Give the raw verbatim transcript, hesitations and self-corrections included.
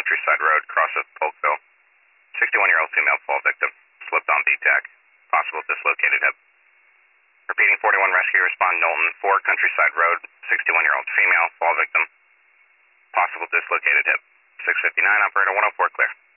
Countryside Road, cross of Polkville. sixty-one-year-old female fall victim. Slipped on B TAC. Possible dislocated hip. Repeating forty-one rescue, respond Knowlton, four Countryside Road, sixty-one-year-old female fall victim. Possible dislocated hip. six fifty-nine, operator one oh four, clear.